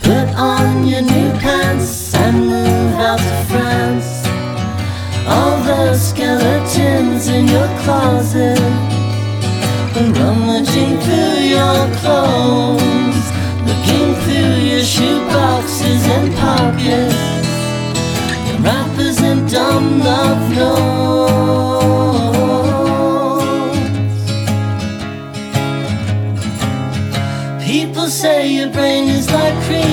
Put on your new pants and move out to France. All the skeletons in your closet are rummaging through your clothes, looking through your shoe boxes and pockets.